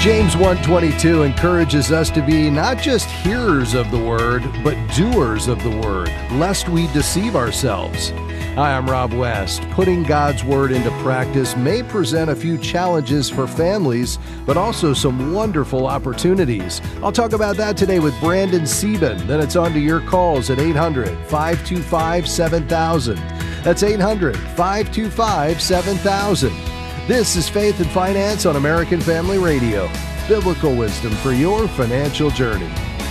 James 1:22 encourages us to be not just hearers of the word, but doers of the word, lest we deceive ourselves. Hi, I'm Rob West. Putting God's word into practice may present a few challenges for families, but also some wonderful opportunities. I'll talk about that today with Brandon Sieben. Then it's on to your calls at 800-525-7000. That's 800-525-7000. This is Faith and Finance on American Family Radio. Biblical wisdom for your financial journey.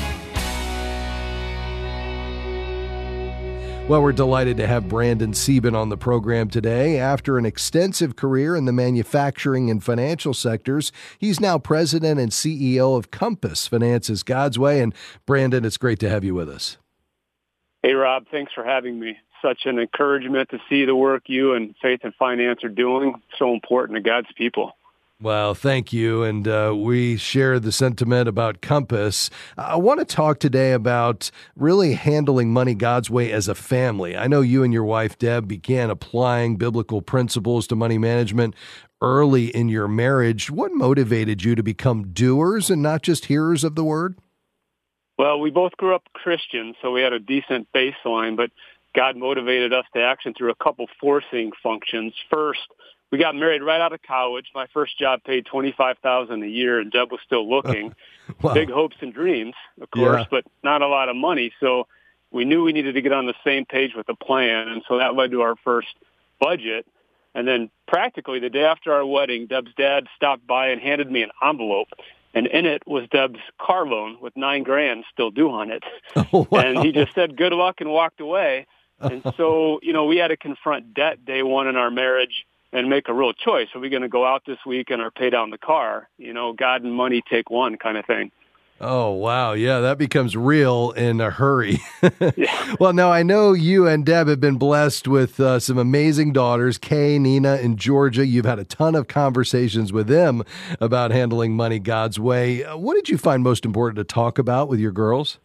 Well, we're delighted to have Brandon Sieben on the program today. After an extensive career in the manufacturing and financial sectors, he's now president and CEO of Compass Finances God's Way. And Brandon, it's great to have you with us. Hey, Rob, thanks for having me. Such an encouragement to see the work you and Faith and Finance are doing. So important to God's people. Well, thank you. And we share the sentiment about Compass. I want to talk today about really handling money God's way as a family. I know you and your wife, Deb, began applying biblical principles to money management early in your marriage. What motivated you to become doers and not just hearers of the word? Well, we both grew up Christian, so we had a decent baseline, but God motivated us to action through a couple forcing functions. First, we got married right out of college. My first job paid $25,000 a year, and Deb was still looking. Wow. Big hopes and dreams, of course, but not a lot of money. So we knew we needed to get on the same page with the plan, and so that led to our first budget. And then practically the day after our wedding, Deb's dad stopped by and handed me an envelope. And in it was Deb's car loan with $9,000 still due on it. Oh, wow. And he just said, good luck, and walked away. And so, we had to confront debt day one in our marriage and make a real choice. Are we going to go out this weekend or pay down the car? God and money take one kind of thing. Oh, wow. Yeah, that becomes real in a hurry. Yeah. Well, now I know you and Deb have been blessed with some amazing daughters, Kay, Nina, and Georgia. You've had a ton of conversations with them about handling money God's way. What did you find most important to talk about with your girls?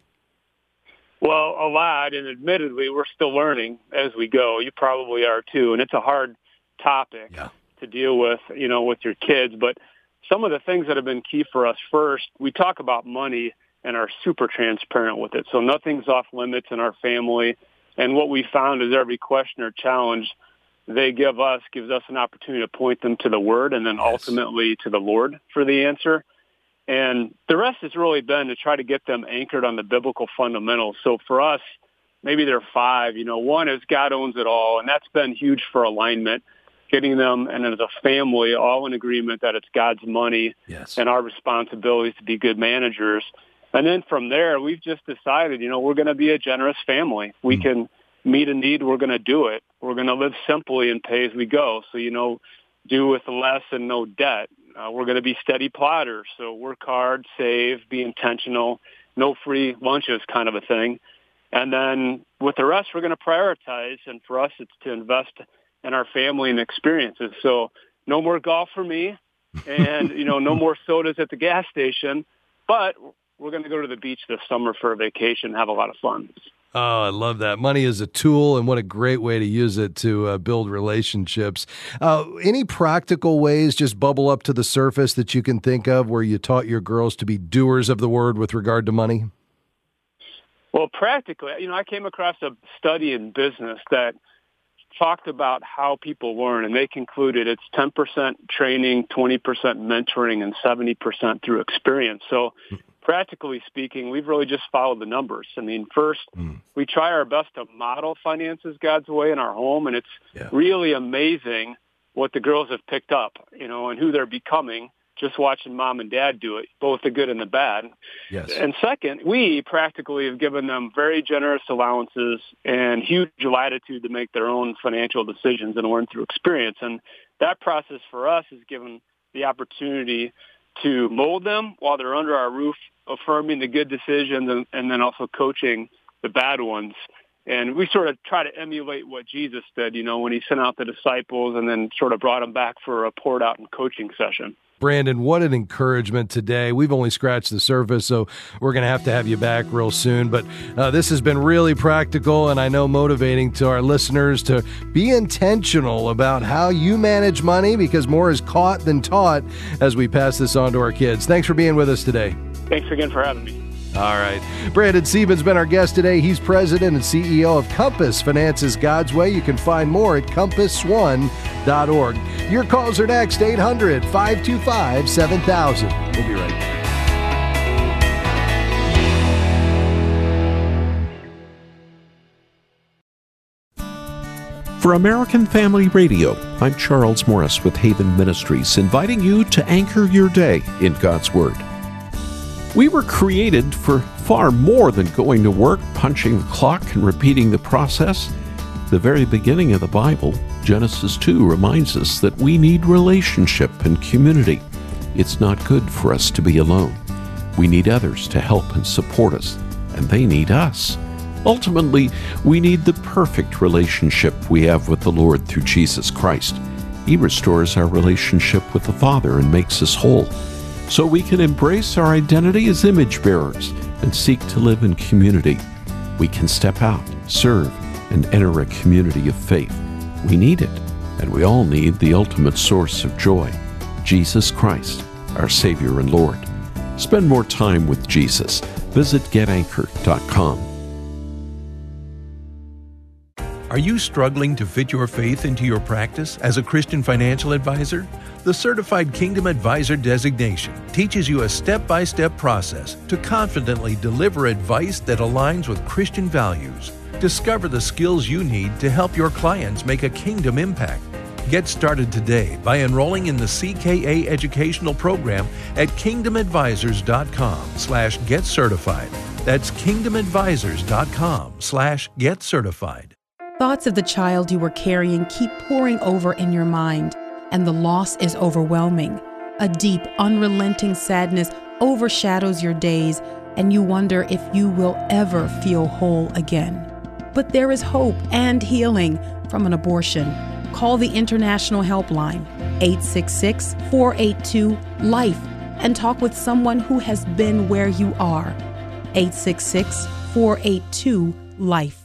Well, a lot, and admittedly, we're still learning as we go. You probably are too, and it's a hard topic to deal with, with your kids. But some of the things that have been key for us, first, we talk about money and are super transparent with it. So nothing's off limits in our family. And what we found is every question or challenge they give us gives us an opportunity to point them to the Word and then ultimately to the Lord for the answer. And the rest has really been to try to get them anchored on the biblical fundamentals. So for us, maybe they're 5. One is God owns it all, and that's been huge for alignment, getting them, and as a family, all in agreement that it's God's money and our responsibility to be good managers. And then from there, we've just decided, we're going to be a generous family. We can meet a need, we're going to do it. We're going to live simply and pay as we go. So, do with less and no debt. We're going to be steady plotters, so work hard, save, be intentional, no free lunches kind of a thing. And then with the rest, we're going to prioritize, and for us, it's to invest in our family and experiences. So no more golf for me, and, no more sodas at the gas station, but we're going to go to the beach this summer for a vacation and have a lot of fun. Oh, I love that. Money is a tool, and what a great way to use it to build relationships. Any practical ways just bubble up to the surface that you can think of where you taught your girls to be doers of the word with regard to money? Well, practically, I came across a study in business that talked about how people learn, and they concluded it's 10% training, 20% mentoring, and 70% through experience. So practically speaking, we've really just followed the numbers. First, we try our best to model finances God's way in our home, and it's really amazing what the girls have picked up, and who they're becoming just watching mom and dad do it, both the good and the bad. Yes. And second, we practically have given them very generous allowances and huge latitude to make their own financial decisions and learn through experience. And that process for us has given the opportunity to mold them while they're under our roof, affirming the good decisions and then also coaching the bad ones. And we sort of try to emulate what Jesus did, when he sent out the disciples and then sort of brought them back for a poured out and coaching session. Brandon, what an encouragement today. We've only scratched the surface, so we're going to have you back real soon. But this has been really practical and I know motivating to our listeners to be intentional about how you manage money, because more is caught than taught as we pass this on to our kids. Thanks for being with us today. Thanks again for having me. All right. Brandon Siebens been our guest today. He's president and CEO of Compass Finances God's Way. You can find more at compassone.org. Your calls are next, 800-525-7000. We'll be right back. For American Family Radio, I'm Charles Morris with Haven Ministries, inviting you to anchor your day in God's Word. We were created for far more than going to work, punching the clock, and repeating the process. The very beginning of the Bible, Genesis 2, reminds us that we need relationship and community. It's not good for us to be alone. We need others to help and support us, and they need us. Ultimately, we need the perfect relationship we have with the Lord through Jesus Christ. He restores our relationship with the Father and makes us whole, so we can embrace our identity as image bearers and seek to live in community. We can step out, serve, and enter a community of faith. We need it, and we all need the ultimate source of joy, Jesus Christ, our Savior and Lord. Spend more time with Jesus. Visit getanchored.com. Are you struggling to fit your faith into your practice as a Christian financial advisor? The Certified Kingdom Advisor designation teaches you a step-by-step process to confidently deliver advice that aligns with Christian values. Discover the skills you need to help your clients make a kingdom impact. Get started today by enrolling in the CKA educational program at kingdomadvisors.com/getcertified. That's kingdomadvisors.com/getcertified. Thoughts of the child you were carrying keep pouring over in your mind, and the loss is overwhelming. A deep, unrelenting sadness overshadows your days, and you wonder if you will ever feel whole again. But there is hope and healing from an abortion. Call the International Helpline, 866-482-LIFE, and talk with someone who has been where you are. 866-482-LIFE.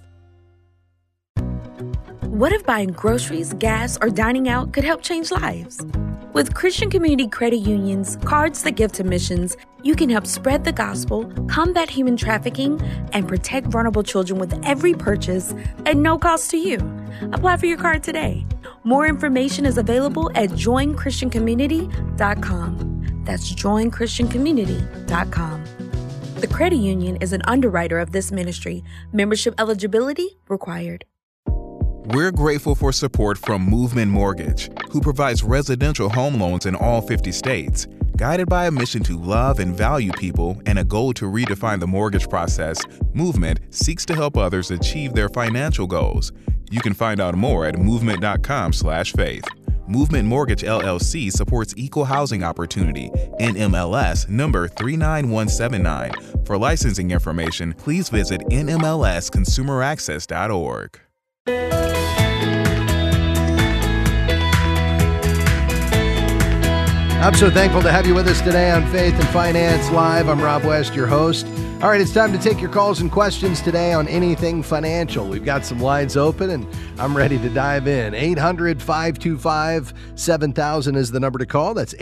What if buying groceries, gas, or dining out could help change lives? With Christian Community Credit Union's Cards That Give to Missions, you can help spread the gospel, combat human trafficking, and protect vulnerable children with every purchase at no cost to you. Apply for your card today. More information is available at joinchristiancommunity.com. That's joinchristiancommunity.com. The credit union is an underwriter of this ministry. Membership eligibility required. We're grateful for support from Movement Mortgage, who provides residential home loans in all 50 states. Guided by a mission to love and value people and a goal to redefine the mortgage process, Movement seeks to help others achieve their financial goals. You can find out more at movement.com/faith. Movement Mortgage LLC supports equal housing opportunity, NMLS number 39179. For licensing information, please visit nmlsconsumeraccess.org. I'm so thankful to have you with us today on Faith and Finance Live. I'm Rob West, your host. All right, it's time to take your calls and questions today on anything financial. We've got some lines open, and I'm ready to dive in. 800-525-7000 is the number to call. That's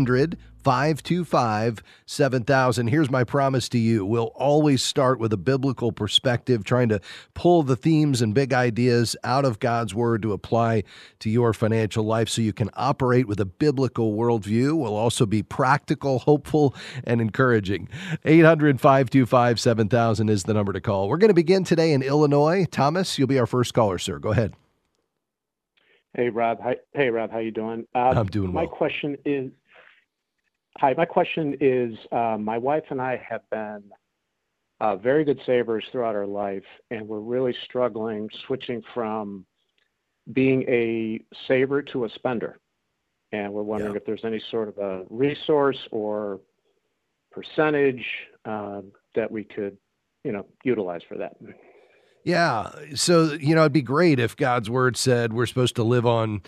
800-525-7000. Here's my promise to you. We'll always start with a biblical perspective, trying to pull the themes and big ideas out of God's Word to apply to your financial life so you can operate with a biblical worldview. We'll also be practical, hopeful, and encouraging. 800-525-7000 is the number to call. We're going to begin today in Illinois. Thomas, you'll be our first caller, sir. Go ahead. Hey, Rob. How you doing? I'm doing well. My question is, my wife and I have been very good savers throughout our life, and we're really struggling switching from being a saver to a spender. And we're wondering if there's any sort of a resource or percentage that we could, utilize for that. Yeah. So, it'd be great if God's word said we're supposed to live on,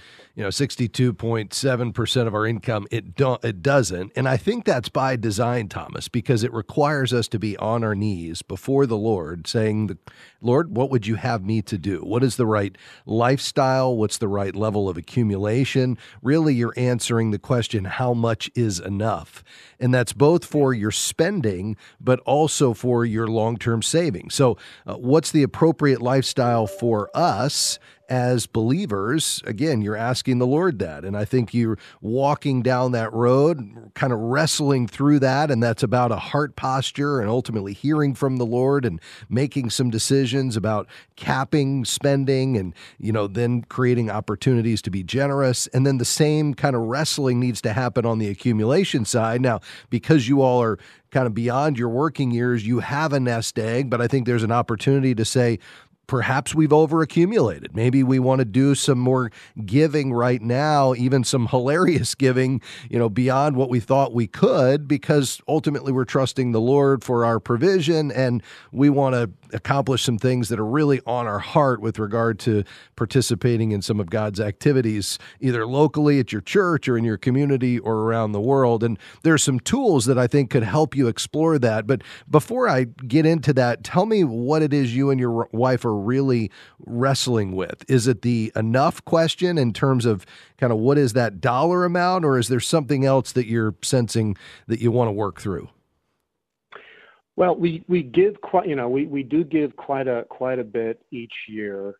62.7% of our income. It doesn't. And I think that's by design, Thomas, because it requires us to be on our knees before the Lord saying, Lord, what would you have me to do? What is the right lifestyle? What's the right level of accumulation? Really, you're answering the question, how much is enough? And that's both for your spending, but also for your long-term savings. So what's the appropriate lifestyle for us as believers? Again, you're asking the Lord that. And I think you're walking down that road, kind of wrestling through that. And that's about a heart posture and ultimately hearing from the Lord and making some decisions about capping spending and, then creating opportunities to be generous. And then the same kind of wrestling needs to happen on the accumulation side. Now, because you all are kind of beyond your working years, you have a nest egg, but I think there's an opportunity to say, perhaps we've overaccumulated. Maybe we want to do some more giving right now, even some hilarious giving, beyond what we thought we could, because ultimately we're trusting the Lord for our provision, and we want to accomplish some things that are really on our heart with regard to participating in some of God's activities, either locally at your church or in your community or around the world. And there's some tools that I think could help you explore that. But before I get into that, tell me what it is you and your wife are really wrestling with. Is it the enough question in terms of kind of what is that dollar amount, or is there something else that you're sensing that you want to work through? Well, we give quite, we do give quite a bit each year.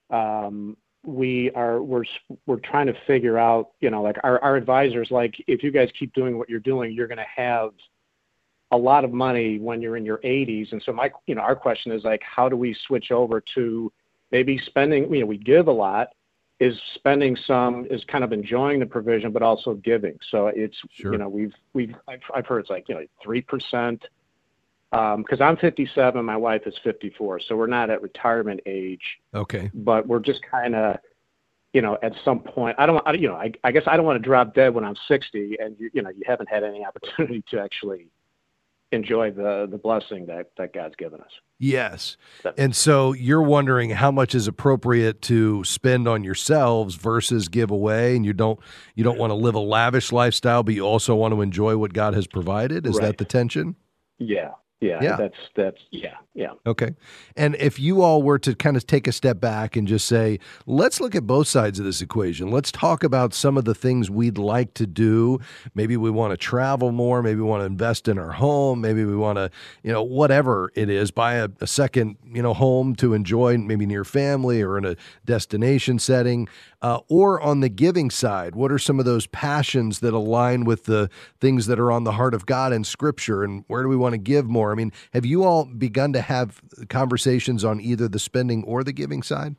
We're trying to figure out, like our advisors, like, if you guys keep doing what you're doing, you're going to have a lot of money when you're in your 80s. And so our question is, like, how do we switch over to maybe spending, we give a lot, is spending some, is kind of enjoying the provision, but also giving. So it's, sure. I've heard it's like, 3%, because I'm 57, my wife is 54. So we're not at retirement age. Okay. But we're just kind of, at some point, I guess I don't want to drop dead when I'm 60 and you haven't had any opportunity to actually enjoy the blessing that God's given us. Yes. And so you're wondering how much is appropriate to spend on yourselves versus give away, and you don't want to live a lavish lifestyle, but you also want to enjoy what God has provided. Is Right. that the tension? Yeah. That's yeah. Okay. And if you all were to kind of take a step back and just say, let's look at both sides of this equation. Let's talk about some of the things we'd like to do. Maybe we want to travel more. Maybe we want to invest in our home. Maybe we want to, whatever it is, buy a second, home to enjoy maybe near family or in a destination setting. Or on the giving side, what are some of those passions that align with the things that are on the heart of God in Scripture, and where do we want to give more? I mean, have you all begun to have conversations on either the spending or the giving side?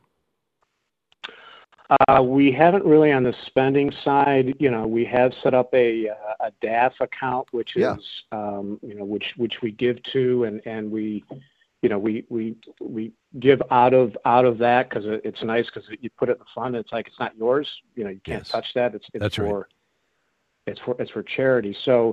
We haven't really on the spending side. We have set up a DAF account, which is, which we give to, and we give out of that because it's nice, because you put it in the fund. It's like, it's not yours. You can't touch that. It's for charity. So,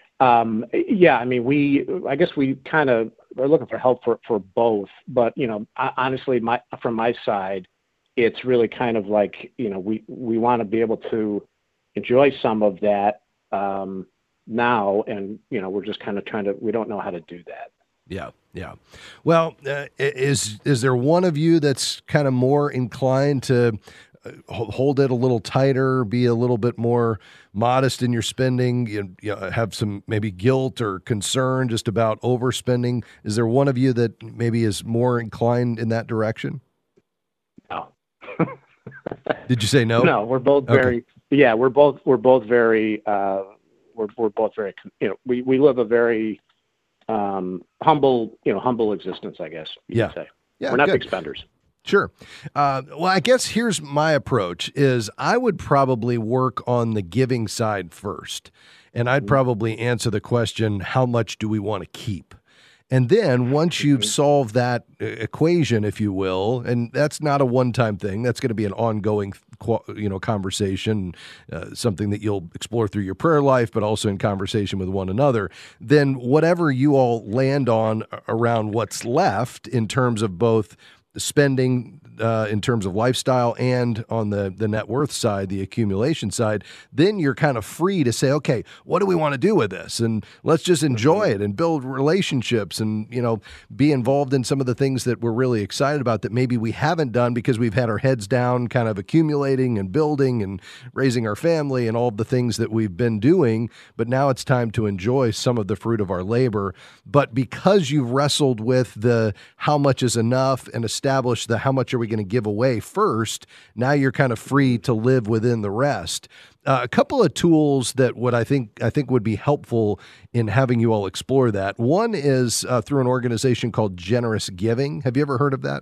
I guess we kind of are looking for help for both. But honestly, from my side, it's really kind of like, we want to be able to enjoy some of that now, and we're just kind of we don't know how to do that. Yeah. Well, is there one of you that's kind of more inclined to hold it a little tighter, be a little bit more modest in your spending, have some maybe guilt or concern just about overspending? Is there one of you that maybe is more inclined in that direction? No. Did you say no? No, we're both very, okay. We're both very, we live a very humble existence, I guess you could say. Yeah, we're not good. big spenders. Sure. Well, I guess here's my approach is I would probably work on the giving side first, and I'd probably answer the question, how much do we want to keep? And then once you've solved that equation, if you will, and that's not a one-time thing, that's going to be an ongoing, conversation, something that you'll explore through your prayer life, but also in conversation with one another, then whatever you all land on around what's left in terms of both spending in terms of lifestyle and on the net worth side, the accumulation side, then you're kind of free to say, okay, what do we want to do with this? And let's just enjoy it and build relationships and, be involved in some of the things that we're really excited about that maybe we haven't done because we've had our heads down kind of accumulating and building and raising our family and all of the things that we've been doing. But now it's time to enjoy some of the fruit of our labor. But because you've wrestled with the how much is enough and established the how much are we going to give away first, now you're kind of free to live within the rest. A couple of tools that I think would be helpful in having you all explore that. One is through an organization called Generous Giving. Have you ever heard of that?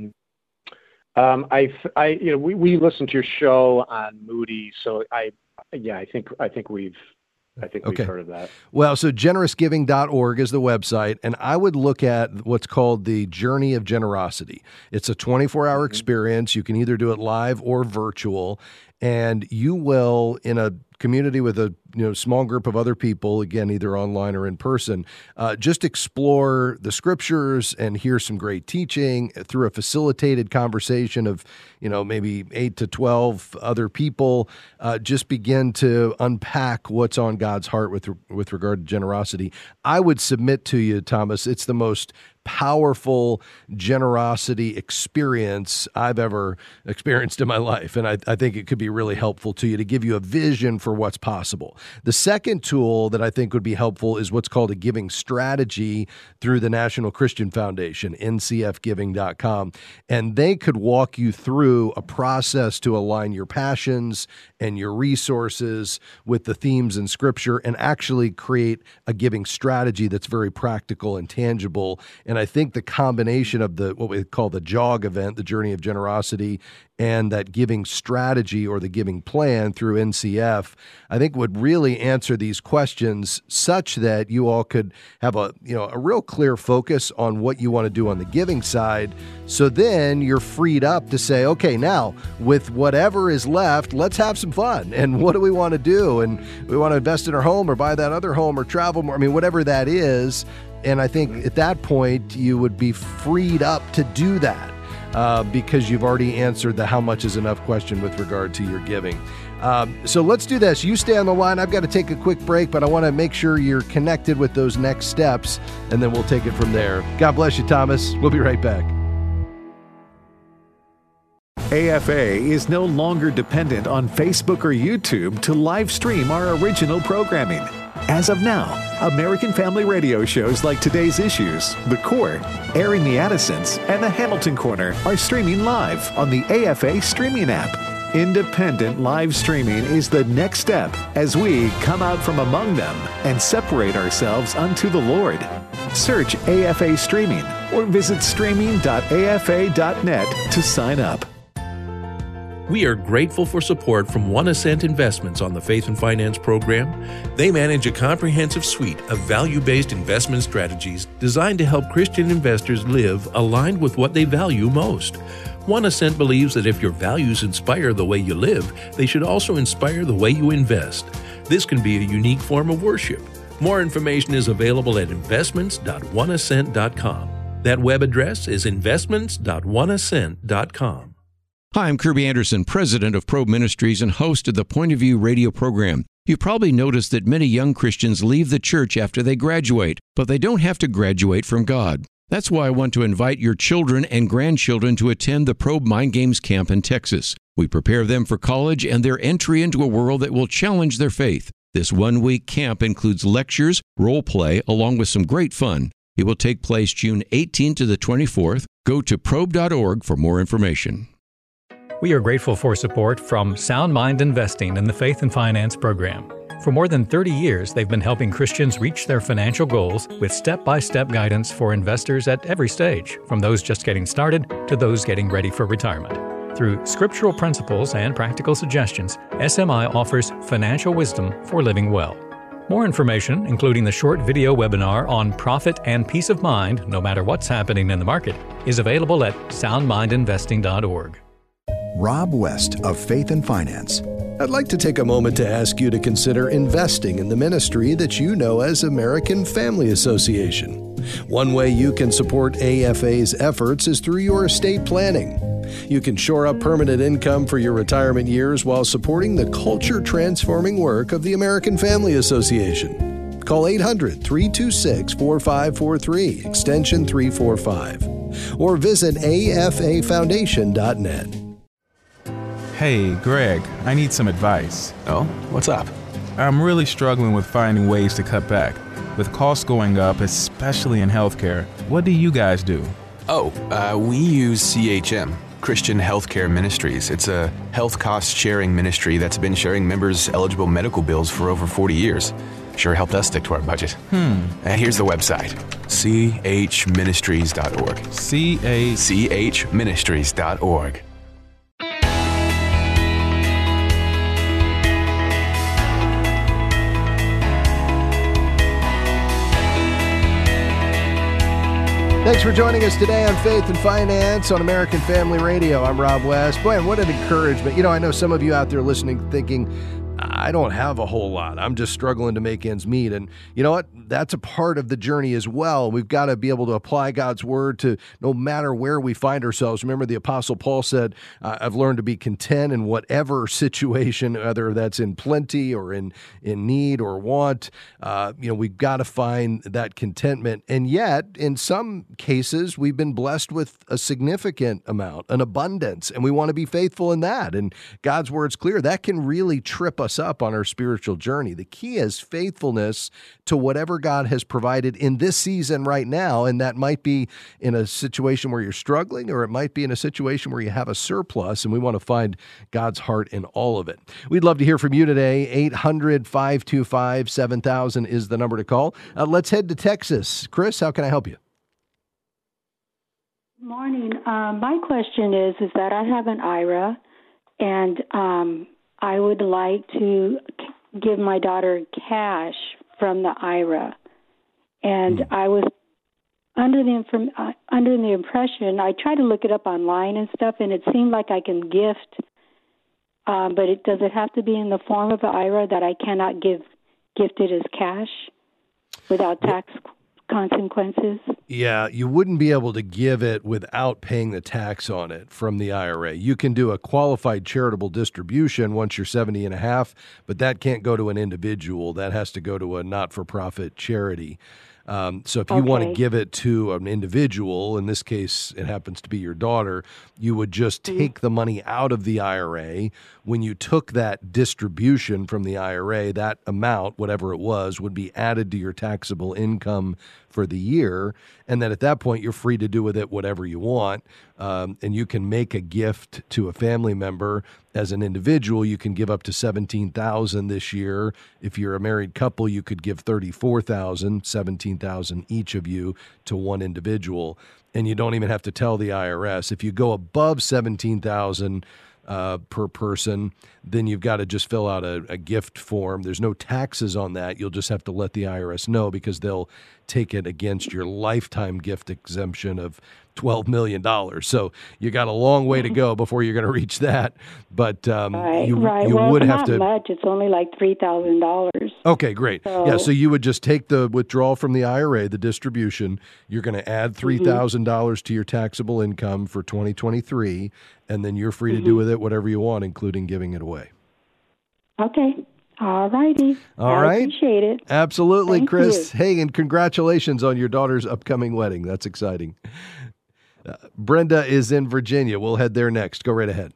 Mm-hmm. We listened to your show on Moody, so I think we've heard of that. Well, so generousgiving.org is the website, and I would look at what's called the Journey of Generosity. It's a 24-hour experience. You can either do it live or virtual, and you will, in a community with a small group of other people, again, either online or in person, just explore the scriptures and hear some great teaching through a facilitated conversation of, maybe 8 to 12 other people. Just begin to unpack what's on God's heart with regard to generosity. I would submit to you, Thomas, it's the most powerful generosity experience I've ever experienced in my life. And I think it could be really helpful to you to give you a vision for what's possible. The second tool that I think would be helpful is what's called a giving strategy through the National Christian Foundation, ncfgiving.com. And they could walk you through a process to align your passions and your resources with the themes in Scripture and actually create a giving strategy that's very practical and tangible. And I think the combination of what we call the JOG event, the Journey of Generosity, and that giving strategy or the giving plan through NCF, I think would really answer these questions such that you all could have a real clear focus on what you want to do on the giving side. So then you're freed up to say, okay, now with whatever is left, let's have some fun. And what do we want to do? And we want to invest in our home or buy that other home or travel more. I mean, whatever that is. And I think at that point, you would be freed up to do that because you've already answered the how much is enough question with regard to your giving. So let's do this. You stay on the line. I've got to take a quick break, but I want to make sure you're connected with those next steps, and then we'll take it from there. God bless you, Thomas. We'll be right back. AFA is no longer dependent on Facebook or YouTube to live stream our original programming. As of now, American Family Radio shows like Today's Issues, The Court, Airing the Addisons, and The Hamilton Corner are streaming live on the AFA streaming app. Independent live streaming is the next step as we come out from among them and separate ourselves unto the Lord. Search AFA Streaming or visit streaming.afa.net to sign up. We are grateful for support from One Ascent Investments on the Faith and Finance program. They manage a comprehensive suite of value-based investment strategies designed to help Christian investors live aligned with what they value most. One Ascent believes that if your values inspire the way you live, they should also inspire the way you invest. This can be a unique form of worship. More information is available at investments.oneascent.com. That web address is investments.oneascent.com. Hi, I'm Kirby Anderson, president of Probe Ministries and host of the Point of View radio program. You've probably noticed that many young Christians leave the church after they graduate, but they don't have to graduate from God. That's why I want to invite your children and grandchildren to attend the Probe Mind Games camp in Texas. We prepare them for college and their entry into a world that will challenge their faith. This one-week camp includes lectures, role play, along with some great fun. It will take place June 18th to the 24th. Go to probe.org for more information. We are grateful for support from Sound Mind Investing in the Faith and Finance program. For more than 30 years, they've been helping Christians reach their financial goals with step-by-step guidance for investors at every stage, from those just getting started to those getting ready for retirement. Through scriptural principles and practical suggestions, SMI offers financial wisdom for living well. More information, including the short video webinar on profit and peace of mind, no matter what's happening in the market, is available at soundmindinvesting.org. Rob West of Faith and Finance. I'd like to take a moment to ask you to consider investing in the ministry that you know as American Family Association. One way you can support AFA's efforts is through your estate planning. You can shore up permanent income for your retirement years while supporting the culture-transforming work of the American Family Association. Call 800-326-4543, extension 345, or visit afafoundation.net. Hey, Greg, I need some advice. Oh, what's up? I'm really struggling with finding ways to cut back. With costs going up, especially in healthcare, what do you guys do? We use CHM, Christian Healthcare Ministries. It's a health cost sharing ministry that's been sharing members' eligible medical bills for over 40 years. Sure helped us stick to our budget. Here's the website, chministries.org. chministries.org. Thanks for joining us today on Faith and Finance on American Family Radio. I'm Rob West. Boy, and what an encouragement. You know, I know some of you out there listening thinking, I don't have a whole lot. I'm just struggling to make ends meet. And you know what? That's a part of the journey as well. We've got to be able to apply God's word to no matter where we find ourselves. Remember, the Apostle Paul said, I've learned to be content in whatever situation, whether that's in plenty or in need or want. We've got to find that contentment. And yet, in some cases, we've been blessed with a significant amount, an abundance, and we want to be faithful in that. And God's word's clear. That can really trip us up on our spiritual journey. The key is faithfulness to whatever God has provided in this season right now, and that might be in a situation where you're struggling, or it might be in a situation where you have a surplus, and we want to find God's heart in all of it. We'd love to hear from you today. 800-525-7000 is the number to call. Let's head to Texas. Chris, how can I help you? Morning. My question is that I have an IRA, and I would like to give my daughter cash from the IRA. And I was under the impression, I tried to look it up online and stuff, and it seemed like I can gift, but does it have to be in the form of an IRA that I cannot gift it as cash without tax consequences? Yeah, you wouldn't be able to give it without paying the tax on it from the IRA. You can do a qualified charitable distribution once you're 70 and a half, but that can't go to an individual. That has to go to a not-for-profit charity. So if you want to give it to an individual, in this case, it happens to be your daughter, you would just take the money out of the IRA. When you took that distribution from the IRA, that amount, whatever it was, would be added to your taxable income for the year. And then at that point, you're free to do with it whatever you want. And you can make a gift to a family member. As an individual, you can give up to $17,000 this year. If you're a married couple, you could give $34,000, $17,000 each of you to one individual. And you don't even have to tell the IRS. If you go above $17,000 per person, then you've got to just fill out a gift form. There's no taxes on that. You'll just have to let the IRS know, because they'll take it against your lifetime gift exemption of $12 million. So you got a long way to go before you're going to reach that. But you would have to. Not much. It's only like $3,000. Okay, great. So you would just take the withdrawal from the IRA, the distribution. You're going to add $3,000 to your taxable income for 2023, and then you're free to do with it whatever you want, including giving it away. Okay. All righty. I appreciate it. Absolutely, Thank Chris. you. Hey, and congratulations on your daughter's upcoming wedding. That's exciting. Brenda is in Virginia. We'll head there next. Go right ahead.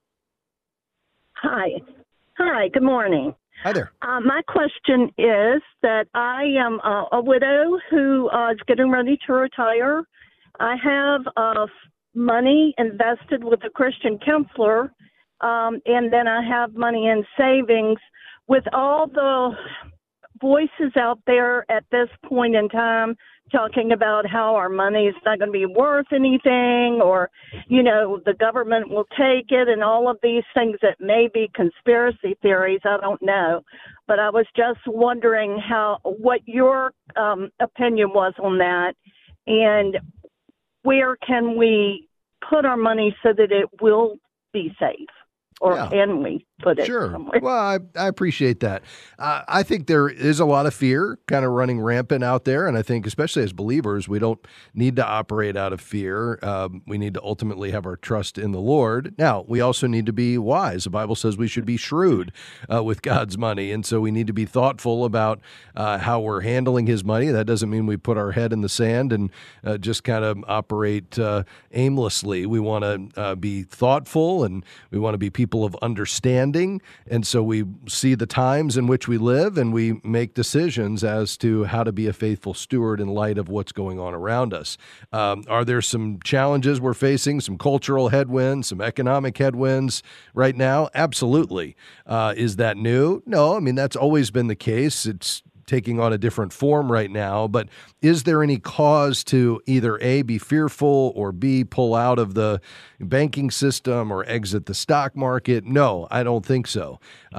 Hi. Good morning. Hi there. My question is that I am a widow who is getting ready to retire. I have money invested with a Christian counselor, and then I have money in savings. With all the voices out there at this point in time talking about how our money is not going to be worth anything, or, the government will take it, and all of these things that may be conspiracy theories, I don't know. But I was just wondering what your opinion was on that, and where can we put our money so that it will be safe? or can we put it somewhere? Well, I appreciate that. I think there is a lot of fear kind of running rampant out there, and I think especially as believers, we don't need to operate out of fear. We need to ultimately have our trust in the Lord. Now, we also need to be wise. The Bible says we should be shrewd with God's money, and so we need to be thoughtful about how we're handling His money. That doesn't mean we put our head in the sand and just kind of operate aimlessly. We want to be thoughtful, and we want to be people of understanding, and so we see the times in which we live, and we make decisions as to how to be a faithful steward in light of what's going on around us. Are there some challenges we're facing, some cultural headwinds, some economic headwinds right now? Absolutely. Is that new? No, I mean, that's always been the case. It's taking on a different form right now, but is there any cause to either A, be fearful, or B, pull out of the banking system or exit the stock market? No, I don't think so.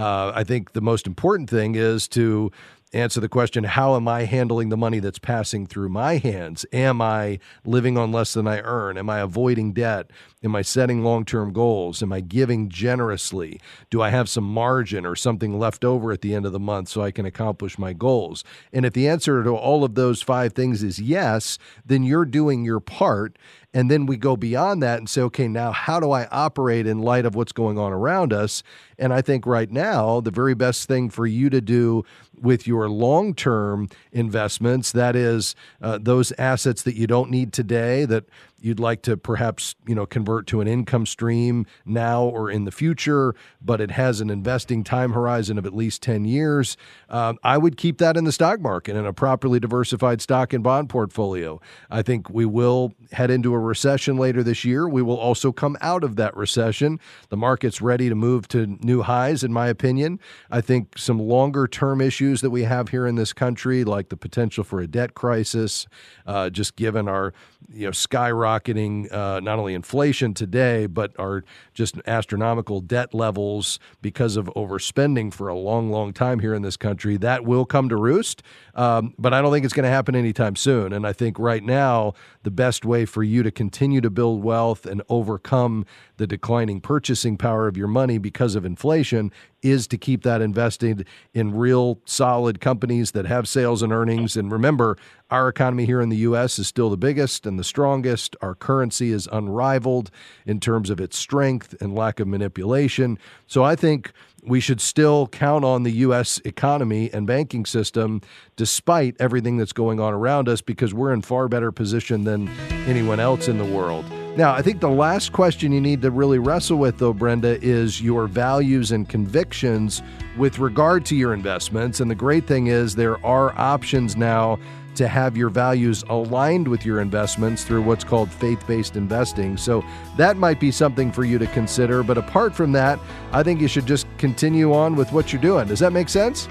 I think the most important thing is to answer the question, how am I handling the money that's passing through my hands? Am I living on less than I earn? Am I avoiding debt? Am I setting long-term goals? Am I giving generously? Do I have some margin or something left over at the end of the month so I can accomplish my goals? And if the answer to all of those 5 things is yes, then you're doing your part. And then we go beyond that and say, okay, now how do I operate in light of what's going on around us? And I think right now, the very best thing for you to do with your long-term investments, that is those assets that you don't need today, that you'd like to perhaps, convert to an income stream now or in the future, but it has an investing time horizon of at least 10 years, I would keep that in the stock market in a properly diversified stock and bond portfolio. I think we will head into a recession later this year. We will also come out of that recession. The market's ready to move to new highs, in my opinion. I think some longer-term issues that we have here in this country, like the potential for a debt crisis, just given our skyrocketing not only inflation today, but our just astronomical debt levels because of overspending for a long, long time here in this country, that will come to roost. But I don't think it's going to happen anytime soon. And I think right now, the best way for you to continue to build wealth and overcome the declining purchasing power of your money because of inflation is to keep that invested in real solid companies that have sales and earnings. And remember, our economy here in the U.S. is still the biggest and the strongest. Our currency is unrivaled in terms of its strength and lack of manipulation. So I think we should still count on the U.S. economy and banking system despite everything that's going on around us, because we're in far better position than anyone else in the world. Now, I think the last question you need to really wrestle with, though, Brenda, is your values and convictions with regard to your investments. And the great thing is there are options now to have your values aligned with your investments through what's called faith-based investing. So that might be something for you to consider. But apart from that, I think you should just continue on with what you're doing. Does that make sense?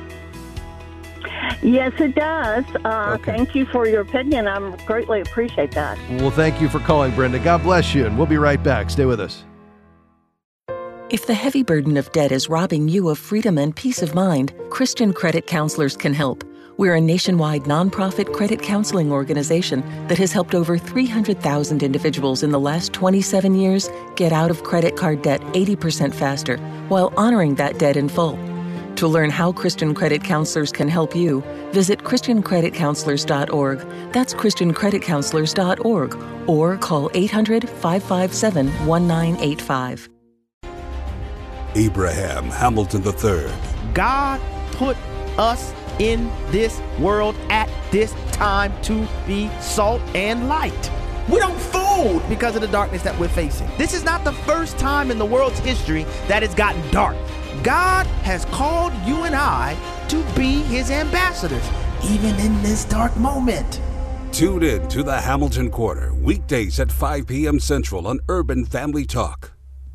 Yes, it does. Okay. Thank you for your opinion. I greatly appreciate that. Well, thank you for calling, Brenda. God bless you, and we'll be right back. Stay with us. If the heavy burden of debt is robbing you of freedom and peace of mind, Christian Credit Counselors can help. We're a nationwide nonprofit credit counseling organization that has helped over 300,000 individuals in the last 27 years get out of credit card debt 80% faster while honoring that debt in full. To learn how Christian Credit Counselors can help you, visit ChristianCreditCounselors.org. That's ChristianCreditCounselors.org, or call 800-557-1985. Abraham Hamilton III. God put us in this world at this time to be salt and light. We don't fold because of the darkness that we're facing. This is not the first time in the world's history that it's gotten dark. God has called you and I to be his ambassadors, even in this dark moment. Tune in to the Hamilton Quarter, weekdays at 5 p.m. Central on Urban Family Talk.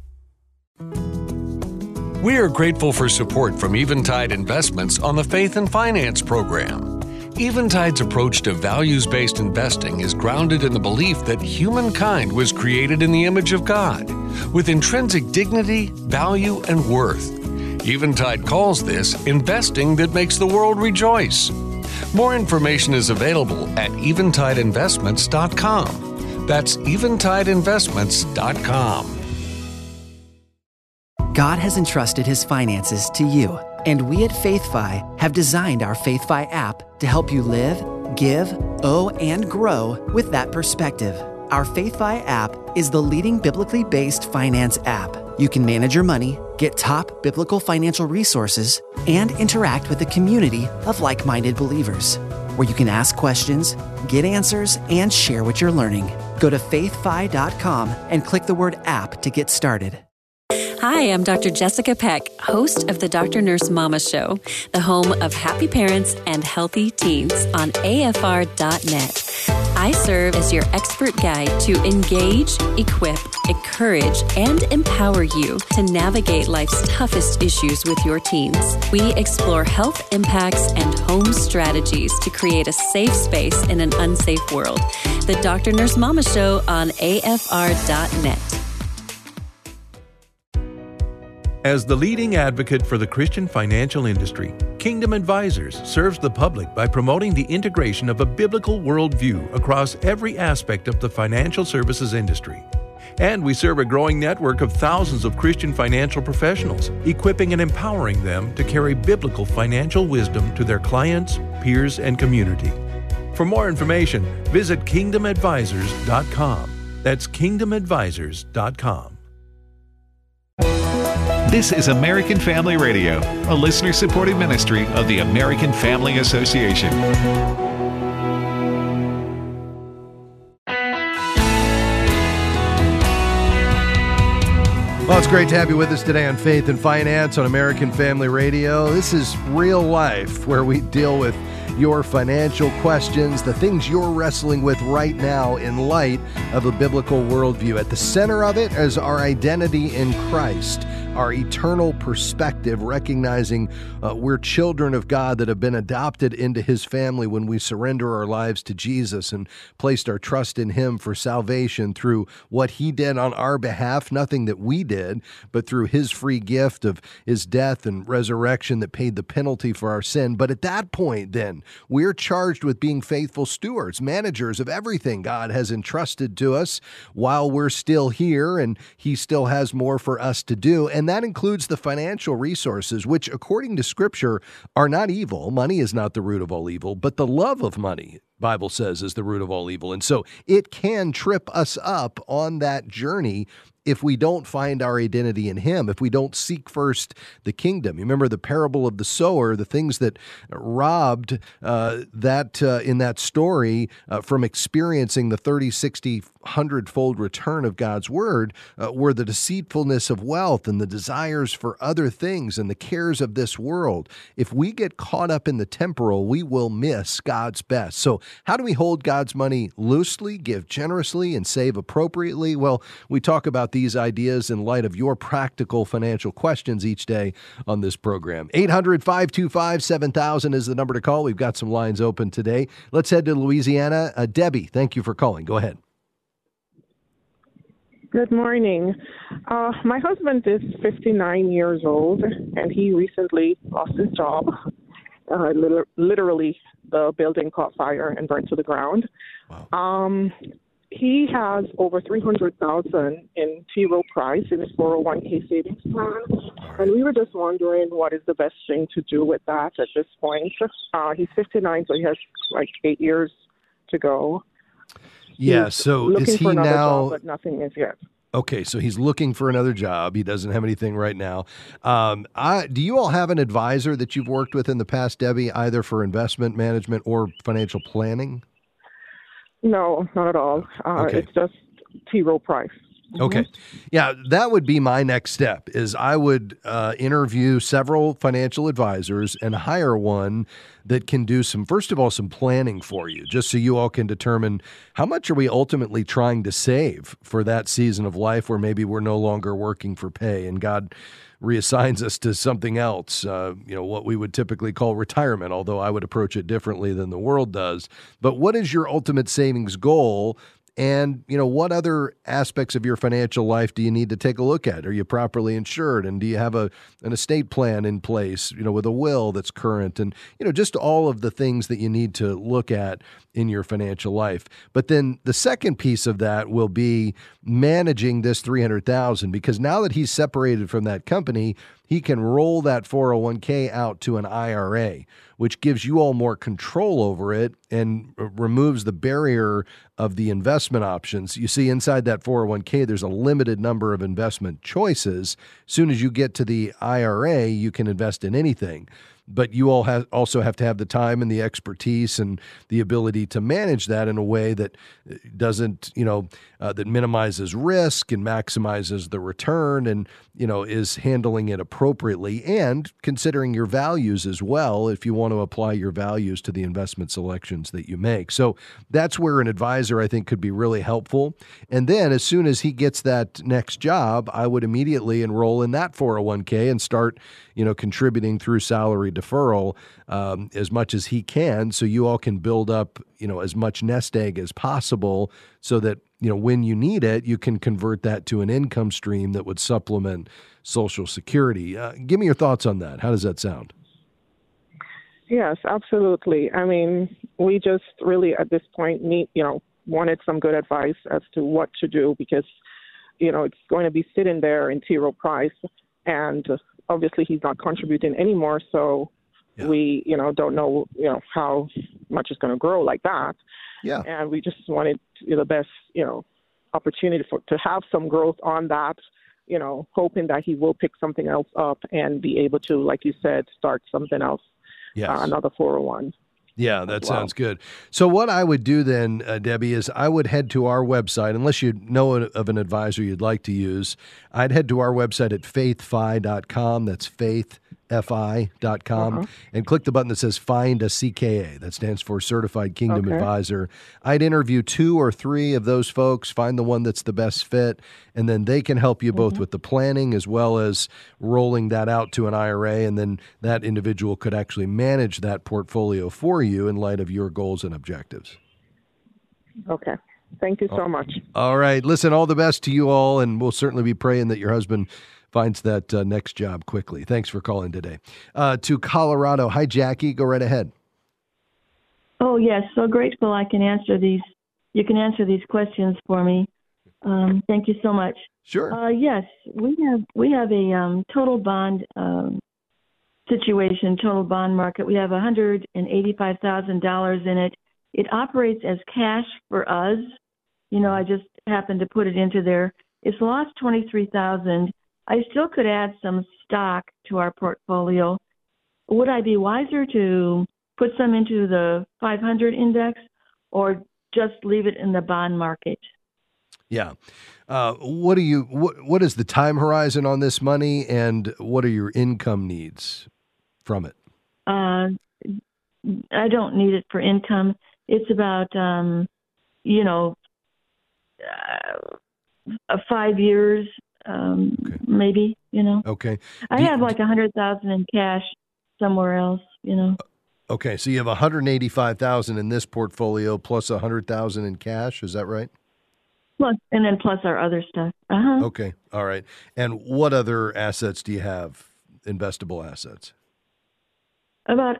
We are grateful for support from Eventide Investments on the Faith and Finance program. Eventide's approach to values-based investing is grounded in the belief that humankind was created in the image of God, with intrinsic dignity, value, and worth. Eventide calls this investing that makes the world rejoice. More information is available at eventideinvestments.com. That's eventideinvestments.com. God has entrusted His finances to you, and we at FaithFi have designed our FaithFi app to help you live, give, owe, and grow with that perspective. Our FaithFi app is the leading biblically based finance app. You can manage your money, get top biblical financial resources, and interact with a community of like-minded believers, where you can ask questions, get answers, and share what you're learning. Go to faithfi.com and click the word app to get started. Hi, I'm Dr. Jessica Peck, host of the Dr. Nurse Mama Show, the home of happy parents and healthy teens on AFR.net. I serve as your expert guide to engage, equip, encourage, and empower you to navigate life's toughest issues with your teens. We explore health impacts and home strategies to create a safe space in an unsafe world. The Dr. Nurse Mama Show on AFR.net. As the leading advocate for the Christian financial industry, Kingdom Advisors serves the public by promoting the integration of a biblical worldview across every aspect of the financial services industry. And we serve a growing network of thousands of Christian financial professionals, equipping and empowering them to carry biblical financial wisdom to their clients, peers, and community. For more information, visit kingdomadvisors.com. That's kingdomadvisors.com. This is American Family Radio, a listener-supported ministry of the American Family Association. Well, it's great to have you with us today on Faith and Finance on American Family Radio. This is real life, where we deal with your financial questions, the things you're wrestling with right now in light of a biblical worldview. At the center of it is our identity in Christ, our eternal perspective, recognizing we're children of God that have been adopted into His family when we surrender our lives to Jesus and placed our trust in Him for salvation through what He did on our behalf, nothing that we did, but through His free gift of His death and resurrection that paid the penalty for our sin. But at that point, then, we're charged with being faithful stewards, managers of everything God has entrusted to us while we're still here, and He still has more for us to do. And that includes the financial resources, which, according to Scripture, are not evil. Money is not the root of all evil, but the love of money, Bible says, is the root of all evil. And so it can trip us up on that journey if we don't find our identity in Him, if we don't seek first the kingdom. You remember the parable of the sower, the things that robbed in that story from experiencing the 30, 60, 100-fold return of God's word were the deceitfulness of wealth and the desires for other things and the cares of this world. If we get caught up in the temporal, we will miss God's best. So how do we hold God's money loosely, give generously, and save appropriately? Well, we talk about these ideas in light of your practical financial questions each day on this program. 800-525-7000 is the number to call. We've got some lines open today. Let's head to Louisiana. Debbie, thank you for calling. Go ahead. Good morning. My husband is 59 years old, and he recently lost his job. Literally, the building caught fire and burned to the ground. Wow. He has over $300,000 in T. Rowe Price in his 401k savings plan, and we were just wondering what is the best thing to do with that at this point. He's 59, so he has like 8 years to go. Yeah, so is he now job, but nothing is yet. Okay, so he's looking for another job. He doesn't have anything right now. Do you all have an advisor that you've worked with in the past, Debbie, either for investment management or financial planning? No, not at all. Okay. It's just T. Rowe Price. Okay. Yeah, that would be my next step, is I would interview several financial advisors and hire one that can do first of all, some planning for you, just so you all can determine how much are we ultimately trying to save for that season of life where maybe we're no longer working for pay and God reassigns us to something else, what we would typically call retirement, although I would approach it differently than the world does. But what is your ultimate savings goal? And, what other aspects of your financial life do you need to take a look at? Are you properly insured? And do you have an estate plan in place, with a will that's current? And, just all of the things that you need to look at in your financial life. But then the second piece of that will be managing this $300,000, because now that he's separated from that company, he can roll that 401k out to an IRA, which gives you all more control over it and removes the barrier of the investment options. You see, inside that 401k, there's a limited number of investment choices. As soon as you get to the IRA, you can invest in anything. But you all also have to have the time and the expertise and the ability to manage that in a way that doesn't, that minimizes risk and maximizes the return and, is handling it appropriately and considering your values as well if you want to apply your values to the investment selections that you make. So that's where an advisor, I think, could be really helpful. And then as soon as he gets that next job, I would immediately enroll in that 401k and start, contributing through salary deferral as much as he can, so you all can build up, as much nest egg as possible, so that when you need it, you can convert that to an income stream that would supplement Social Security. Give me your thoughts on that. How does that sound? Yes, absolutely. I mean, we just really at this point wanted some good advice as to what to do, because it's going to be sitting there in T. Rowe Price, and obviously he's not contributing anymore, so we don't know how much it's going to grow like that. Yeah. And we just wanted the best opportunity to have some growth on that, hoping that he will pick something else up and be able to, like you said, start something else. Yes. Another 401. Yeah, that sounds good. So what I would do then, Debbie, is I would head to our website, unless you know of an advisor you'd like to use. I'd head to our website at faithfi.com. That's faithfi.com, and click the button that says Find a CKA. That stands for Certified Kingdom Advisor. I'd interview 2 or 3 of those folks, find the one that's the best fit, and then they can help you both with the planning as well as rolling that out to an IRA, and then that individual could actually manage that portfolio for you in light of your goals and objectives. Okay. Thank you so much. All right. Listen, all the best to you all, and we'll certainly be praying that your husband finds that next job quickly. Thanks for calling today. To Colorado. Hi, Jackie. Go right ahead. Oh, yes. So grateful I can answer these. You can answer these questions for me. Thank you so much. Sure. Yes, we have a total bond situation, total bond market. We have $185,000 in it. It operates as cash for us. I just happened to put it into there. It's lost $23,000. I still could add some stock to our portfolio. Would I be wiser to put some into the 500 index or just leave it in the bond market? Yeah. What is the time horizon on this money, and what are your income needs from it? I don't need it for income. It's about, 5 years, maybe, Okay. I have like $100,000 in cash somewhere else, Okay, so you have $185,000 in this portfolio plus $100,000 in cash. Is that right? Plus our other stuff. Okay, all right. And what other assets do you have? Investable assets? About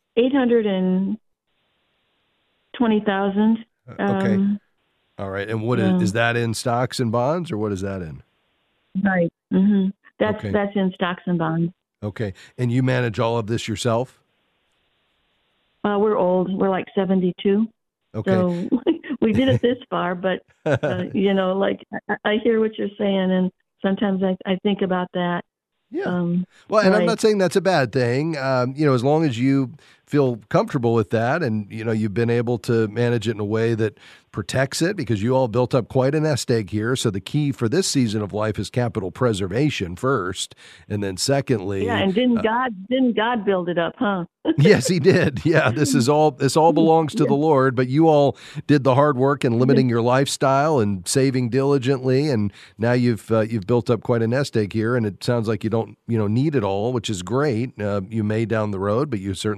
$820,000. Okay. All right. And what is that in stocks and bonds, or what is that in? Right. That's in stocks and bonds. Okay. And you manage all of this yourself? We're old. We're like 72. Okay. So we did it this far, but I hear what you're saying, and sometimes I think about that. Yeah. Well, and I'm not saying that's a bad thing. As long as you feel comfortable with that, and you've been able to manage it in a way that protects it, because you all built up quite a nest egg here. So the key for this season of life is capital preservation first, and then secondly. Yeah, and didn't God build it up, huh? Yes, He did. Yeah, this all belongs to the Lord, but you all did the hard work in limiting your lifestyle and saving diligently, and now you've built up quite a nest egg here, and it sounds like you don't need it all, which is great. You may down the road, but you certainly could give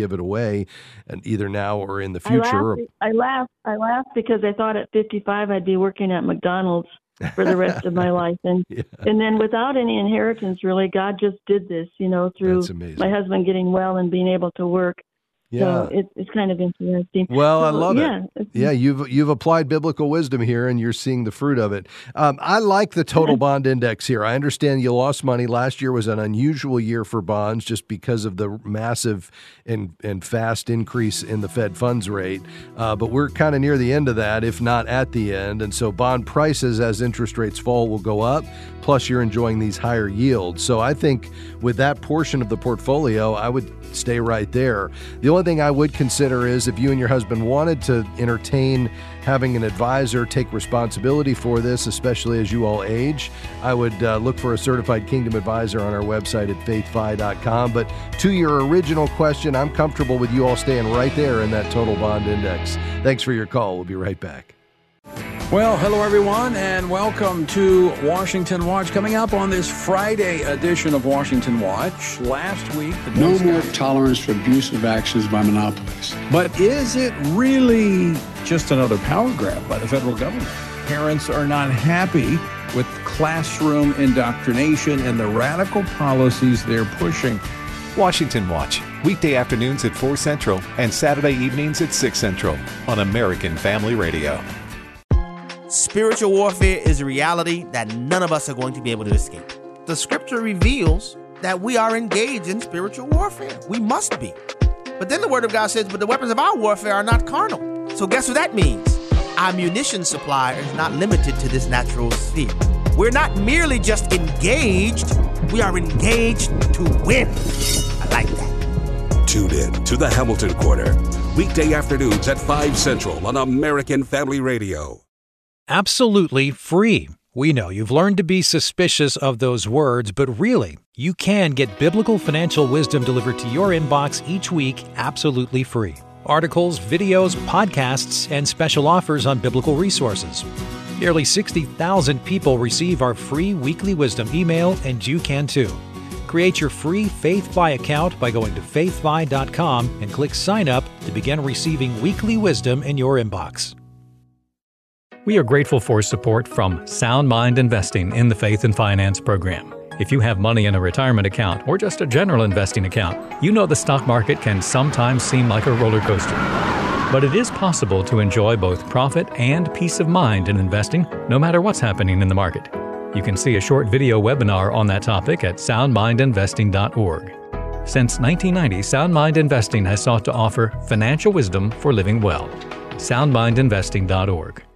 give it away, and either now or in the future. I laughed because I thought at 55 I'd be working at McDonald's for the rest of my life. And and then without any inheritance, really, God just did this, through my husband getting well and being able to work. Yeah. So it's kind of interesting. Well, I love it. Yeah, you've applied biblical wisdom here, and you're seeing the fruit of it. I like the total bond index here. I understand you lost money. Last year was an unusual year for bonds just because of the massive and fast increase in the Fed funds rate. But we're kind of near the end of that, if not at the end. And so bond prices, as interest rates fall, will go up. Plus, you're enjoying these higher yields. So I think with that portion of the portfolio, I would stay right there. The only thing I would consider is if you and your husband wanted to entertain having an advisor take responsibility for this, especially as you all age, I would look for a certified Kingdom advisor on our website at faithfi.com. But to your original question, I'm comfortable with you all staying right there in that total bond index. Thanks for your call. We'll be right back. Well, hello, everyone, and welcome to Washington Watch. Coming up on this Friday edition of Washington Watch, last week... No more tolerance for abusive actions by monopolies. But is it really just another power grab by the federal government? Parents are not happy with classroom indoctrination and the radical policies they're pushing. Washington Watch, weekday afternoons at 4 Central and Saturday evenings at 6 Central on American Family Radio. Spiritual warfare is a reality that none of us are going to be able to escape. The scripture reveals that we are engaged in spiritual warfare. We must be. But then the word of God says, but the weapons of our warfare are not carnal. So guess what that means? Our munition supply is not limited to this natural sphere. We're not merely just engaged, we are engaged to win. I like that. Tune in to the Hamilton Corner, weekday afternoons at 5 Central on American Family Radio. Absolutely free. We know you've learned to be suspicious of those words, but really, you can get biblical financial wisdom delivered to your inbox each week absolutely free. Articles, videos, podcasts, and special offers on biblical resources. Nearly 60,000 people receive our free weekly wisdom email, and you can too. Create your free FaithFi account by going to faithfi.com and click Sign Up to begin receiving weekly wisdom in your inbox. We are grateful for support from Sound Mind Investing in the Faith and Finance program. If you have money in a retirement account or just a general investing account, you know the stock market can sometimes seem like a roller coaster. But it is possible to enjoy both profit and peace of mind in investing, no matter what's happening in the market. You can see a short video webinar on that topic at soundmindinvesting.org. Since 1990, Sound Mind Investing has sought to offer financial wisdom for living well. soundmindinvesting.org.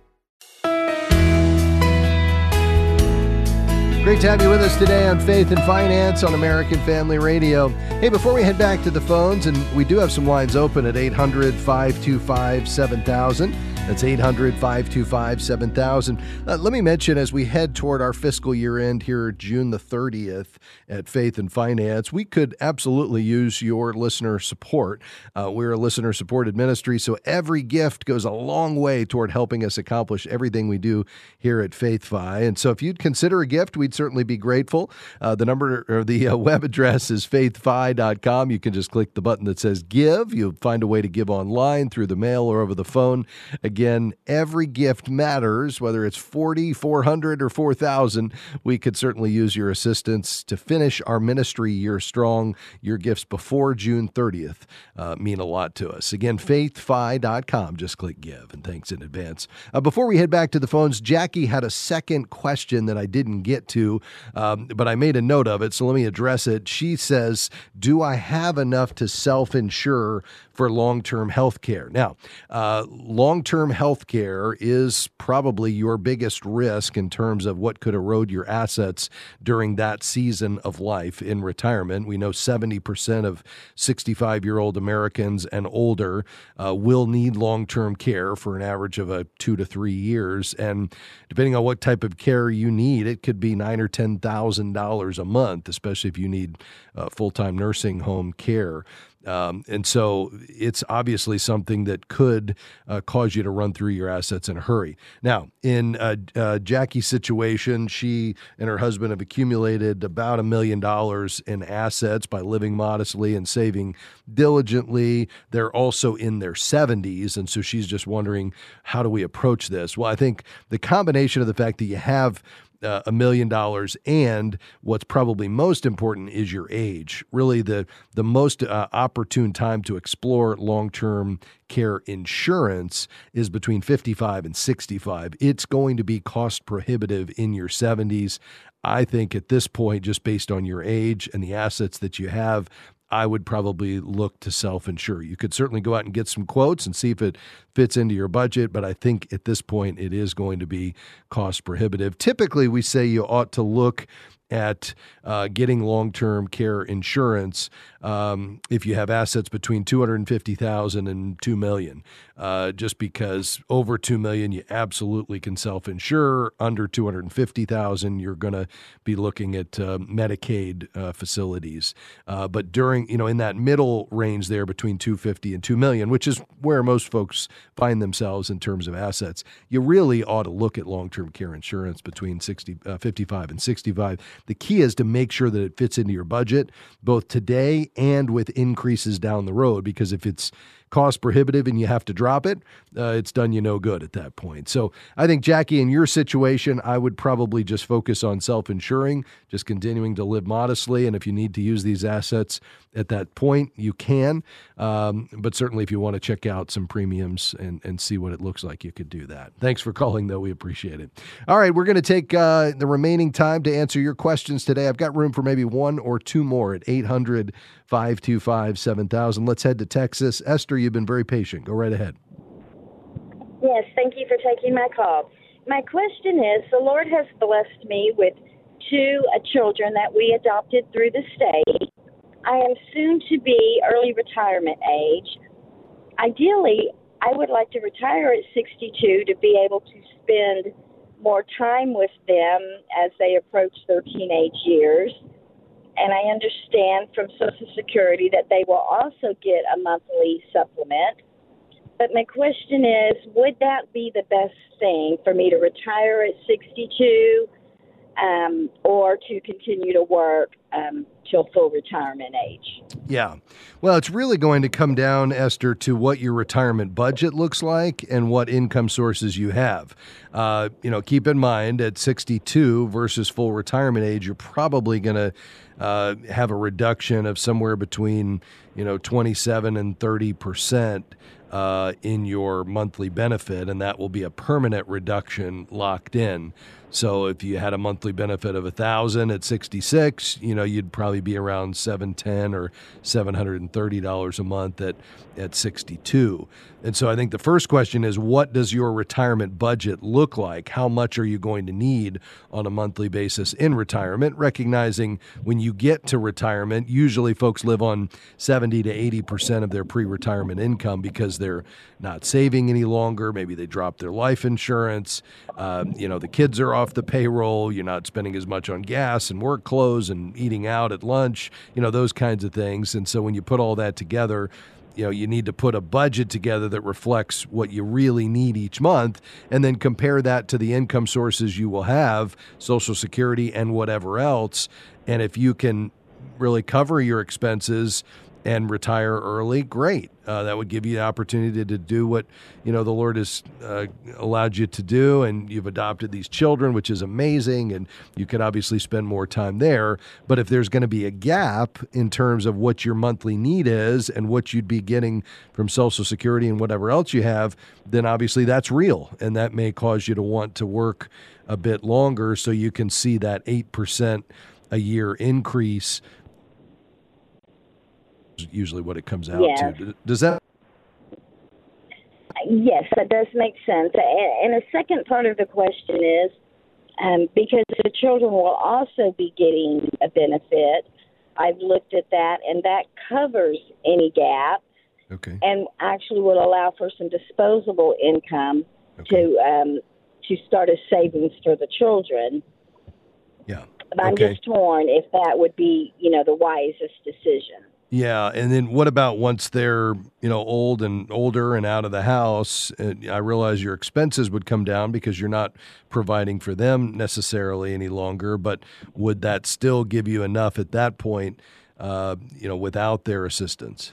Great to have you with us today on Faith and Finance on American Family Radio. Hey, before we head back to the phones, and we do have some lines open at 800-525-7000. That's 800-525-7000. Let me mention, as we head toward our fiscal year end here, June the 30th at Faith and Finance, we could absolutely use your listener support. We're a listener-supported ministry, so every gift goes a long way toward helping us accomplish everything we do here at FaithFi. And so if you'd consider a gift, we'd certainly be grateful. The number or the web address is faithfi.com. You can just click the button that says Give. You'll find a way to give online, through the mail, or over the phone. Again, every gift matters, whether it's $40, $400, or $4,000. We could certainly use your assistance to finish our ministry year strong. Your gifts before June 30th mean a lot to us. Again, faithfi.com. Just click Give, and thanks in advance. Before we head back to the phones, Jackie had a second question that I didn't get to, but I made a note of it, so let me address it. She says, do I have enough to self-insure for long-term health care? Now, long-term health care is probably your biggest risk in terms of what could erode your assets during that season of life in retirement. We know 70% of 65-year-old Americans and older will need long-term care for an average of 2 to 3 years. And depending on what type of care you need, it could be $9,000 or $10,000 a month, especially if you need full-time nursing home care. And so it's obviously something that could cause you to run through your assets in a hurry. Now, in Jackie's situation, she and her husband have accumulated about $1 million in assets by living modestly and saving diligently. They're also in their 70s, and so she's just wondering, how do we approach this? Well, I think the combination of the fact that you have $1 million, and what's probably most important is your age. Really, the most opportune time to explore long-term care insurance is between 55 and 65. It's going to be cost prohibitive in your 70s. I think at this point, just based on your age and the assets that you have, I would probably look to self-insure. You could certainly go out and get some quotes and see if it fits into your budget, but I think at this point it is going to be cost prohibitive. Typically, we say you ought to look at getting long-term care insurance if you have assets between $250,000 and $2 million. Just because over $2 million, you absolutely can self-insure. Under $250,000, you're going to be looking at Medicaid facilities. But during, in that middle range there between $250,000 and $2 million, which is where most folks find themselves in terms of assets, you really ought to look at long-term care insurance between 55 and 65. The key is to make sure that it fits into your budget, both today and with increases down the road, because if it's cost prohibitive and you have to drop it, it's done you no good at that point. So I think, Jackie, in your situation, I would probably just focus on self-insuring, just continuing to live modestly. And if you need to use these assets at that point, you can. But certainly if you want to check out some premiums and see what it looks like, you could do that. Thanks for calling, though. We appreciate it. All right, we're going to take the remaining time to answer your questions today. I've got room for maybe one or two more at 800-525-7000. Let's head to Texas. Esther, you've been very patient. Go right ahead. Yes, thank you for taking my call. My question is, the Lord has blessed me with two children that we adopted through the state. I am soon to be early retirement age. Ideally, I would like to retire at 62 to be able to spend more time with them as they approach their teenage years. And I understand from Social Security that they will also get a monthly supplement. But my question is, would that be the best thing for me to retire at 62 or to continue to work till full retirement age? Yeah. Well, it's really going to come down, Esther, to what your retirement budget looks like and what income sources you have. Keep in mind at 62 versus full retirement age, you're probably going to have a reduction of somewhere between 27 and 30% in your monthly benefit, and that will be a permanent reduction locked in. So if you had a monthly benefit of $1,000 at 66, you'd probably be around $710 or $730 a month at 62. And so I think the first question is, what does your retirement budget look like? How much are you going to need on a monthly basis in retirement? Recognizing when you get to retirement, usually folks live on 70 to 80% of their pre-retirement income because they're not saving any longer. Maybe they dropped their life insurance. The kids are off the payroll. You're not spending as much on gas and work clothes and eating out at lunch, those kinds of things. And so when you put all that together, you need to put a budget together that reflects what you really need each month, and then compare that to the income sources you will have, Social Security and whatever else. And if you can really cover your expenses and retire early, great. That would give you the opportunity to do what, the Lord has allowed you to do, and you've adopted these children, which is amazing, and you could obviously spend more time there. But if there's going to be a gap in terms of what your monthly need is and what you'd be getting from Social Security and whatever else you have, then obviously that's real, and that may cause you to want to work a bit longer so you can see that 8% a year increase. Usually what it comes out to. Does that? Yes, that does make sense. And the second part of the question is, because the children will also be getting a benefit, I've looked at that, and that covers any gap. Okay. And actually will allow for some disposable income to start a savings for the children. Yeah. But I'm just torn if that would be, the wisest decision. Yeah, and then what about once they're, old and older and out of the house? I realize your expenses would come down because you're not providing for them necessarily any longer, but would that still give you enough at that point, without their assistance?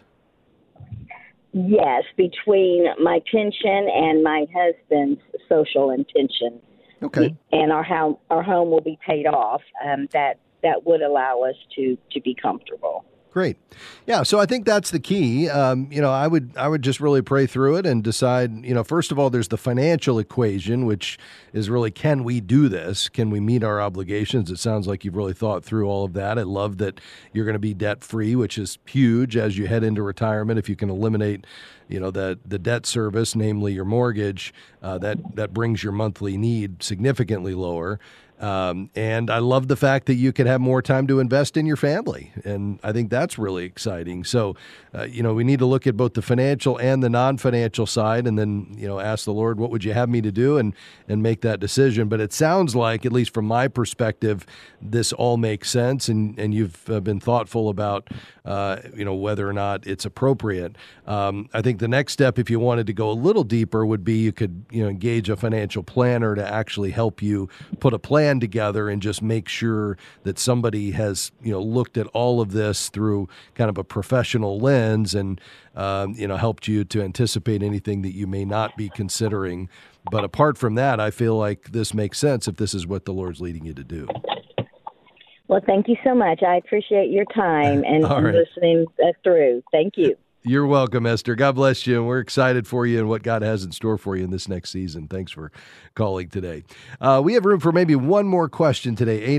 Yes, between my pension and my husband's social and pension. Okay. And our home will be paid off. That would allow us to be comfortable. Great. Yeah, so I think that's the key. I would just really pray through it and decide, first of all, there's the financial equation, which is really, can we do this? Can we meet our obligations? It sounds like you've really thought through all of that. I love that you're going to be debt-free, which is huge as you head into retirement. If you can eliminate, the debt service, namely your mortgage, that brings your monthly need significantly lower. And I love the fact that you could have more time to invest in your family. And I think that's really exciting. So, we need to look at both the financial and the non-financial side and then, ask the Lord, what would you have me to do and make that decision. But it sounds like, at least from my perspective, this all makes sense. And you've been thoughtful about, whether or not it's appropriate. I think the next step, if you wanted to go a little deeper, would be you could, engage a financial planner to actually help you put a plan together and just make sure that somebody has, looked at all of this through kind of a professional lens and, helped you to anticipate anything that you may not be considering. But apart from that, I feel like this makes sense if this is what the Lord's leading you to do. Well, thank you so much. I appreciate your time and right. listening through. Thank you. You're welcome, Esther. God bless you. And we're excited for you and what God has in store for you in this next season. Thanks for calling today. We have room for maybe one more question today.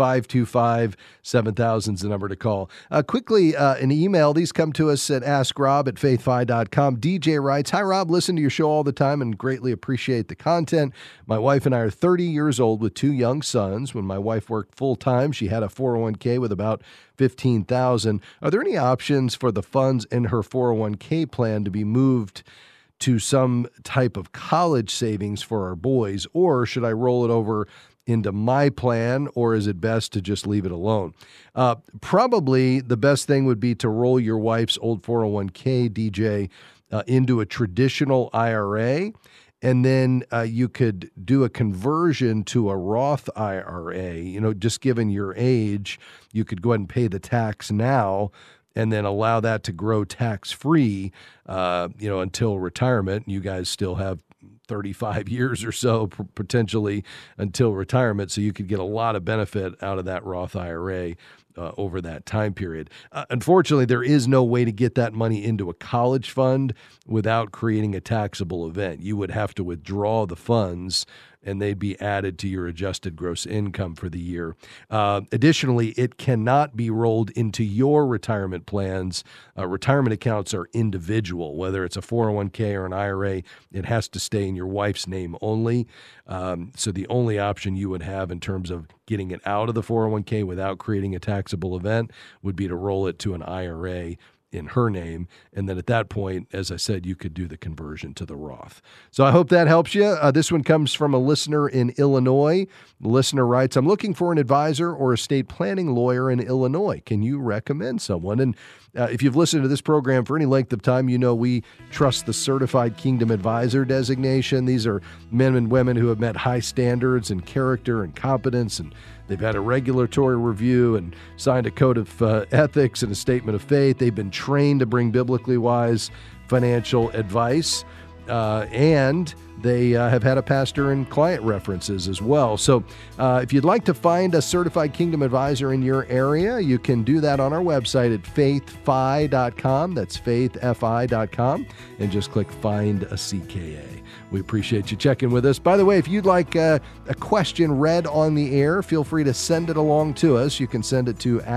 800-525-7000 is the number to call. Quickly, an email. These come to us at askrob@faithfi.com. DJ writes, "Hi, Rob. Listen to your show all the time and greatly appreciate the content. My wife and I are 30 years old with 2 young sons. When my wife worked full-time, she had a 401k with about $15,000. Are there any options for the funds in her 401k plan to be moved to some type of college savings for our boys, or should I roll it over into my plan, or is it best to just leave it alone?" Probably the best thing would be to roll your wife's old 401k, DJ, into a traditional IRA. And then you could do a conversion to a Roth IRA. Just given your age, you could go ahead and pay the tax now and then allow that to grow tax-free, until retirement. You guys still have 35 years or so potentially until retirement, so you could get a lot of benefit out of that Roth IRA over that time period. Unfortunately, there is no way to get that money into a college fund without creating a taxable event. You would have to withdraw the funds and they'd be added to your adjusted gross income for the year. Additionally, it cannot be rolled into your retirement plans. Retirement accounts are individual. Whether it's a 401k or an IRA, it has to stay in your wife's name only. So the only option you would have in terms of getting it out of the 401k without creating a taxable event would be to roll it to an IRA in her name. And then at that point, as I said, you could do the conversion to the Roth. So I hope that helps you. This one comes from a listener in Illinois. The listener writes, "I'm looking for an advisor or estate planning lawyer in Illinois. Can you recommend someone?" And if you've listened to this program for any length of time, we trust the Certified Kingdom Advisor designation. These are men and women who have met high standards in character and competence, and they've had a regulatory review and signed a code of ethics and a statement of faith. They've been trained to bring biblically wise financial advice, and they have had a pastor and client references as well. So if you'd like to find a Certified Kingdom Advisor in your area, you can do that on our website at faithfi.com. That's faithfi.com, and just click Find a CKA. We appreciate you checking with us. By the way, if you'd like a question read on the air, feel free to send it along to us. You can send it to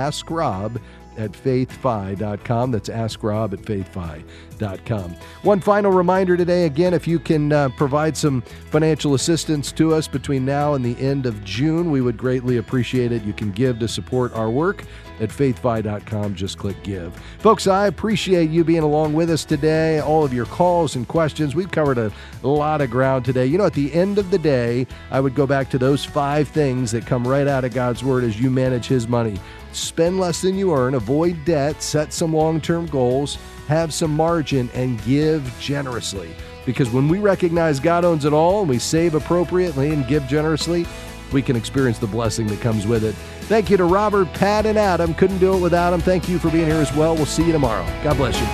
askrob@faithfi.com. That's askrob@faithfi.com. One final reminder today, again, if you can provide some financial assistance to us between now and the end of June, we would greatly appreciate it. You can give to support our work at faithfi.com. Just click Give. Folks, I appreciate you being along with us today, all of your calls and questions. We've covered a lot of ground today. At the end of the day, I would go back to those 5 things that come right out of God's Word as you manage His money. spend less than you earn, avoid debt, set some long-term goals, have some margin, and give generously. Because when we recognize God owns it all and we save appropriately and give generously, we can experience the blessing that comes with it. Thank you to Robert, Pat, and Adam. Couldn't do it without them. Thank you for being here as well. We'll see you tomorrow. God bless you.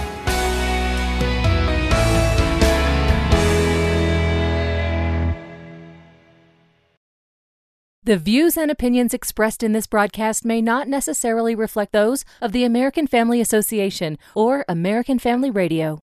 The views and opinions expressed in this broadcast may not necessarily reflect those of the American Family Association or American Family Radio.